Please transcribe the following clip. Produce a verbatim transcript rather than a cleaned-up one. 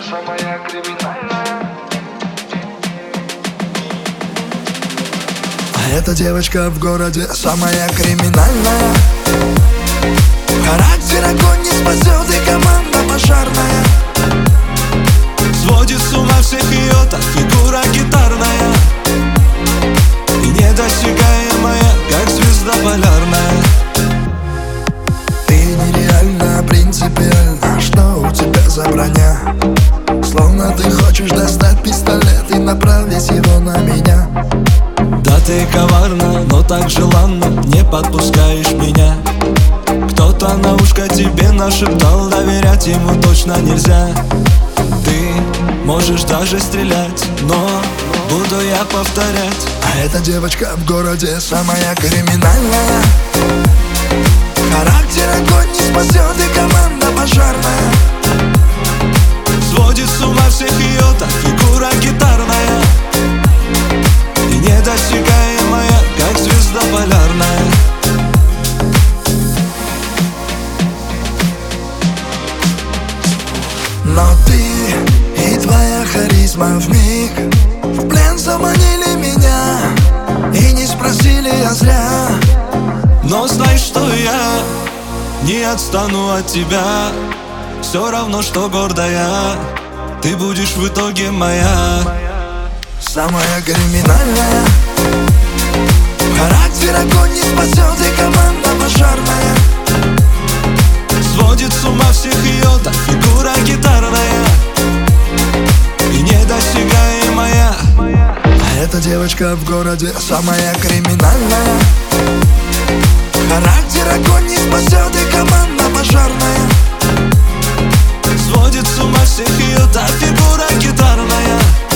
самая криминальная. А эта девочка в городе самая криминальная. Характер огонь не спасет, и команда пожарная. Сводит с ума всех ее так фигура гитарная и недосягаемая, как звезда полярная. Ты нереально принципиально, что у тебя за броня? Словно ты хочешь достать пистолет и направить его на меня. Да ты коварна, но так желанно не подпускаешь меня. Кто-то на ушко тебе нашептал, доверять ему точно нельзя. Ты можешь даже стрелять, но буду я повторять. А эта девочка в городе самая криминальная. Характер огонь не спасет, и команда пожарная. Сводит с ума всех ее так фигура гитарная и недосягаемая, как звезда полярная. Но ты и твоя харизма вмиг в плен заманили меня и не спросили, я зря. Но знай, что я не отстану от тебя. Все равно, что гордая, ты будешь в итоге моя. Самая криминальная. Характер огонь не спасет, и команда пожарная. Сводит с ума всех ее так фигура гитарная и недосягаемая. А эта девочка в городе самая криминальная. Характер огонь не спасет, и команда пожарная. Сводит с ума всех ее та фигура гитарная